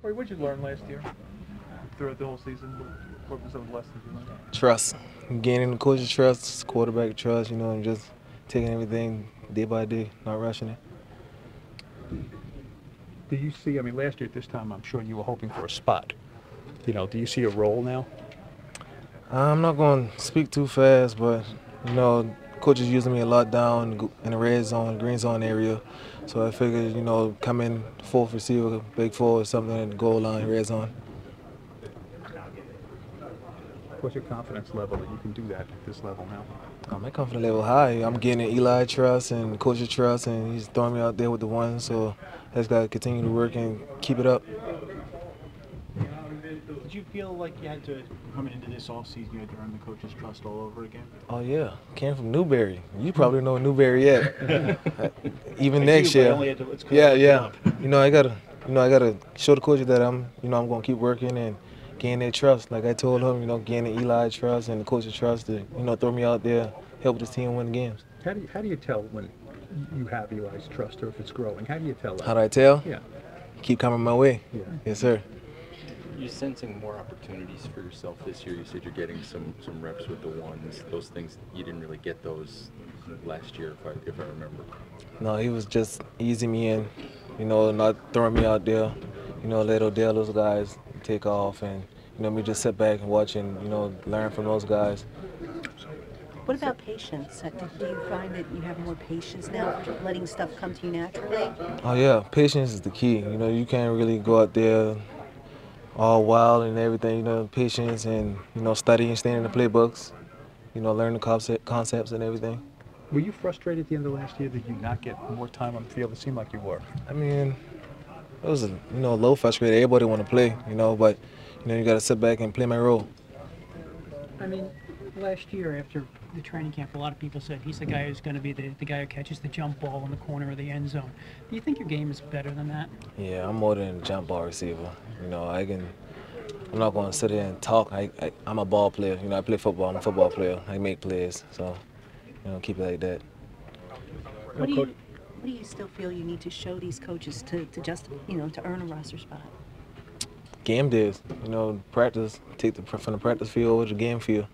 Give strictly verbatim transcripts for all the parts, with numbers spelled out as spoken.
Corey, what did you learn last year throughout the whole season? What, what were some of the lessons you learned? Trust. Gaining the coach's trust, quarterback trust, you know, and just taking everything day by day, not rushing it. Do you see, I mean, last year at this time, I'm sure you were hoping for a spot. You know, do you see a role now? I'm not going to speak too fast, but, you know, coach is using me a lot down in the red zone, green zone area. So I figured, you know, come in fourth receiver, big four or something in the goal line, red zone. What's your confidence level that you can do that at this level now? Oh, my confidence level high. I'm getting Eli trust and coach's trust, and he's throwing me out there with the one. So I just got to continue to work and keep it up. Did you feel like you had to, coming into this offseason, you had to earn the coach's trust all over again? Oh, yeah. Came from Newberry. You probably know Newberry yet. Even I next do, but I year. only had to- it's 'cause I Yeah, looked it yeah. up. You know, I got to you know, I gotta show the coach that I'm, you know, I'm going to keep working and gain their trust. Like I told him, you know, gaining Eli's trust and the coach's trust to, you know, throw me out there, help this team win games. How do you, how do you tell when you have Eli's trust or if it's growing? How do you tell that? How do I tell? Yeah. Keep coming my way. Yeah. Yes, sir. You're sensing more opportunities for yourself this year. You said you're getting some, some reps with the ones. Those things, you didn't really get those last year, if I, if I remember. No, he was just easing me in, you know, not throwing me out there. You know, let Odell, those guys take off, and, you know, me just sit back and watch and, you know, learn from those guys. What about patience? Uh, Do you find that you have more patience now, letting stuff come to you naturally? Oh, yeah, patience is the key. You know, you can't really go out there all wild and everything, you know, patience and, you know, studying, staying in the playbooks, you know, learn the concept, concepts and everything. Were you frustrated at the end of last year that you not get more time on the field? It seemed like you were. I mean, it was, a, you know, a little frustrated. Everybody want to play, you know, but, you know, you got to sit back and play my role. I mean, last year after the training camp, a lot of people said he's the guy who's going to be the, the guy who catches the jump ball in the corner of the end zone. Do you think your game is better than that? Yeah, I'm more than a jump ball receiver. You know, I can, I'm not going to sit there and talk. I, I, I'm a ball player. You know, I play football. I'm a football player. I make plays. So, you know, keep it like that. What do you, what do you still feel you need to show these coaches to, to just, you know, to earn a roster spot? Game days, you know, practice, take the from the practice field over to the game field.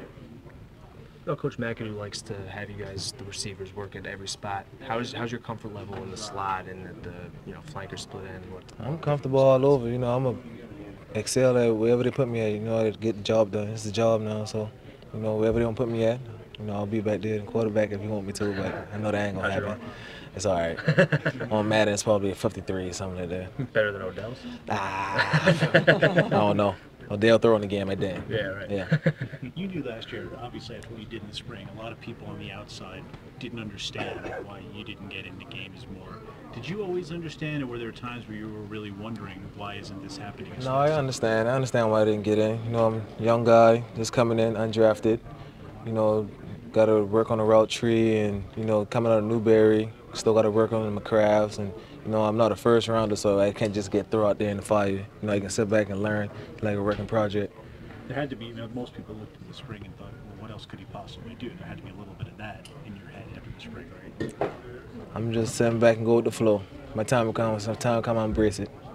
Well, Coach McAdoo likes to have you guys, the receivers, work at every spot. How's how's your comfort level in the slot and at the you know flanker split end? What? I'm comfortable all over. You know, I'm a excel at wherever they put me at. You know, I get the job done. It's the job now, so you know wherever they don't put me at, you know, I'll be back there in quarterback if you want me to. But I know that ain't gonna happen. It's all right. On Madden, it's probably a fifty-three or something like that. Better than Odell's? Ah, I don't know. Odell throwing the game at that. Yeah, right. Yeah. You knew last year, obviously, after what you did in the spring, a lot of people on the outside didn't understand why you didn't get into games more. Did you always understand, or were there times where you were really wondering why isn't this happening? No, I understand. I understand why I didn't get in. You know, I'm a young guy, just coming in, undrafted. You know, got to work on the route tree and, you know, coming out of Newberry, still got to work on my crafts. And, you know, I'm not a first rounder, so I can't just get thrown out there in the fire. You know, I can sit back and learn like a working project. There had to be, you know, most people looked at the spring and thought, well, what else could he possibly do? There had to be a little bit of that in your head after the spring, right? I'm just sitting back and go with the flow. My time will come. When time will come, I'll embrace it.